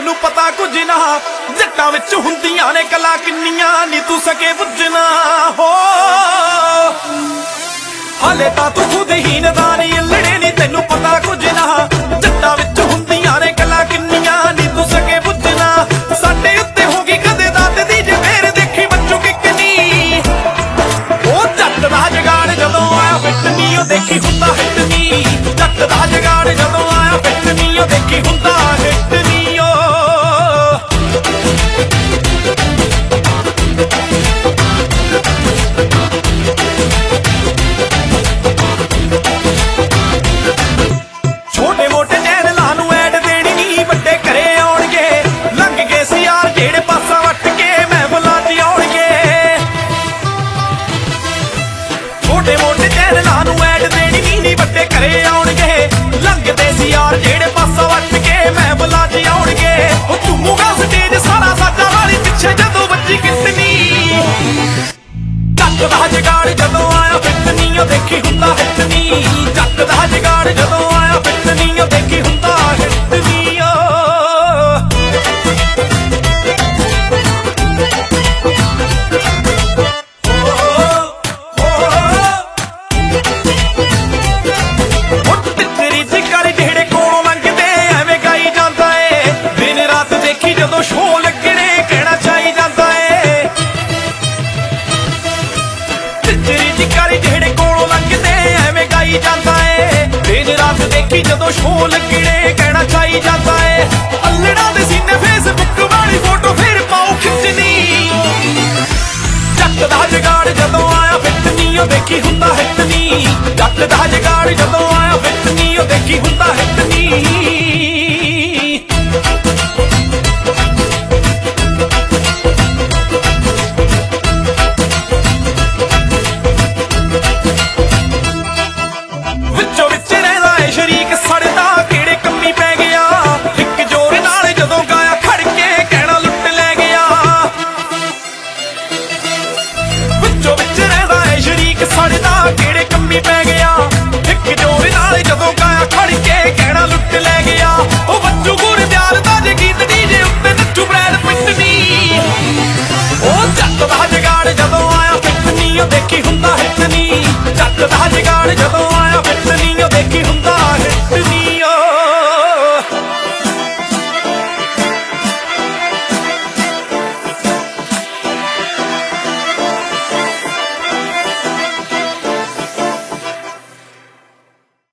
ਤੈਨੂੰ ਪਤਾ ਕੁਝ ਨਾ ਜੱਟਾਂ ਵਿੱਚ ਹੁੰਦੀਆਂ ਨੇ ਕਲਾ ਕਿੰਨੀਆਂ ਨੀ ਤੂੰ ਸਕੇ ਬੁੱਝਣਾ ਹੋ ਹਾਲੇ ਤਾਂ ਤੂੰ ਖੁਦ ਹੀ ਨਦਾਨੀ ਲੜੇ ਨੀ ਤੈਨੂੰ ਪਤਾ ਕੁਝ ਨਾ ਜੱਟਾਂ ਵਿੱਚ ਹੁੰਦੀਆਂ ਨੇ ਕਲਾ ਕਿੰਨੀਆਂ ਨੀ ਤੂੰ ਸਕੇ ਬੁੱਝਣਾ ਸਾਡੇ ਉੱਤੇ ਹੋ ਗਈ ਕਦੇ ਦਾਤ ਦੀ ਜੇ ਫੇਰ ਦੇਖੀ ਬੱਚੂ ਕਿੰਨੀ ਉਹ ਜੱਟ ਦਾ ਜਗਾੜ ਜਦੋਂ ਆਇਆ ਫਿੱਟ ਨੀ ਉਹ ਦੇਖੀ ਹੁੰਦਾ ਹਿੱਟ ਨੀ ਜੱਟ ਦਾ ਜਗਾੜ ਜਦੋਂ ਆਇਆ ਫਿੱਟ ਨੀ ਉਹ ਦੇਖੀ ਹੁੰਦਾ ਹਿੱਟ ਨੀ ਛੋਟੇ ਮੋਟੇ ਚੈਨਲਾਂ ਨੂੰ ਐਡ ਦੇਣੀ ਨੀ ਵੱਡੇ ਘਰੇ ਆਉਣਗੇ ਲੰਘ ਗਏ ਸੀ ਯਾਰ ਜਿਹੜੇ ਪਾਸਾ ਵੱਟ ਕੇ ਮਹਿਫਲਾਂ 'ਚ ਆਉਣਗੇ ਛੋਟੇ ਮੋਟੇ ਚੈਨਲਾਂ ਨੂੰ ਐਡ ਦੇਣੀ ਨੀ ਵੱਡੇ ਘਰੇ ਆਉਣਗੇ ਲੰਘਦੇ ਸੀ ਯਾਰ ਜਿਹੜੇ ਪਾਸਾ ਵੱਟ ਕੇ ਮਹਿਫਲਾਂ 'ਚ ਆਉਣਗੇ ਉਹ ਝੂਮੂਗਾ ਸਟੇਜ ਸਾਰਾ ਸਾਡਾ ਵਾਲੀ ਪਿੱਛੇ ਜਦੋਂ ਵੱਜੀ ਕਿਤਨੀ ਜੱਟ ਦਾ ਜਗਾੜ ਜਦੋਂ ਆਇਆ ਫਿੱਟ ਨੀ ਉਹ ਦੇਖੀ ਹੁੰਦਾ ਹਿੱਟ ਨੀ ਜੱਟ ਦਾ ਜਗਾੜ ਜਦੋਂ ਆਇਆ ਫਿੱਟ ਨੀ ਉਹ ਦੇਖੀ ਹੁੰਦਾ ਹਿੱਟ ਨੀ ਤੇਰੀ ਜਿਗਰ ਜਿਹੜੇ ਕੋਲੋਂ ਲੰਘਦੇ ਐਵੇਂ ਗਾਈ ਜਾਂਦਾ ਏ ਦਿਨ ਰਾਤ ਦੇਖੀ ਜਦੋਂ ਸ਼ੋਅ ਲੱਗਣੇ ਕਹਿਣਾ ਚਾਹੀ ਜਾਂਦਾ ਏ ਤੇਰੀ ਜਿਗਰ ਜਿਹੜੇ ਕੋਲੋਂ ਲੰਘਦੇ ਐਵੇਂ ਗਾਈ ਜਾਂਦਾ ਏ ਦਿਨ ਰਾਤ ਦੇਖੀ ਜਦੋਂ ਸ਼ੋਅ ਲੱਗਣੇ ਕਹਿਣਾ ਚਾਹੀ ਜਾਂਦਾ ਏ ਅੱਲੜਾਂ ਦੇ ਸੀਨੇ ਫੇਸਬੁੱਕ ਵਾਲੀ ਫੋਟੋ ਫੇਰ ਪਾਓ ਖਿੱਚਣੀ ਜੱਟ ਦਾ ਜਗਾੜ ਜਦੋਂ ਆਇਆ ਫਿੱਟ ਨੀ ਉਹ ਦੇਖੀ ਹੁੰਦਾ ਹਿੱਟ ਨੀ ਜੱਟ ਦਾ ਜਗਾੜ ਜਦੋਂ ਆਇਆ ਫਿੱਟ ਨੀ ਉਹ ਦੇਖੀ ਹੁੰਦਾ ਹਿੱਟ ਨੀ ਵਿੱਚੋਂ ਵਿੱਚ ਰਹਿੰਦਾ ਏ ਸ਼ਰੀਕ ਸੜਦਾ ਕਿਹੜੇ ਕੰਮੀ ਪੈ ਗਿਆ ਇੱਕ ਜੋਰ ਨਾਲ ਜਦੋਂ ਗਾਇਆ ਖੜ ਕੇ ਕਹਿਣਾ ਲੁੱਟ ਲੈ ਗਿਆ ਵਿੱਚੋਂ ਵਿੱਚ ਰਹਿੰਦਾ ਏ ਸ਼ਰੀਕ ਸੜਦਾ ਕਿਹੜੇ ਕੰਮੀ ਪੈ ਗਿਆ ਇੱਕ ਜੋਰ ਨਾਲ ਜਦੋਂ ਗਾਇਆ ਖੜ ਕੇ ਕਹਿਣਾ ਲੁੱਟ ਲੈ ਗਿਆ ਉਹ ਬੱਚੂ ਗੁਰਦਿਆਲ ਦਾ ਜੇ ਗੀਤ ਡੀਜੇ ਉੱਤੇ ਨੱਚੂ ਬ੍ਰੈਡ ਪਿੱਟ ਨੀ ਉਹ ਜੱਟ ਦਾ ਜਗਾੜ ਜਦੋਂ ਆਇਆ ਫਿੱਟ ਨੀ ਉਹ ਦੇਖੀ ਹੁੰਦਾ ਹਿੱਟ ਨੀ ਜੱਟ ਦਾ ਜਗਾੜ ਜਦੋਂ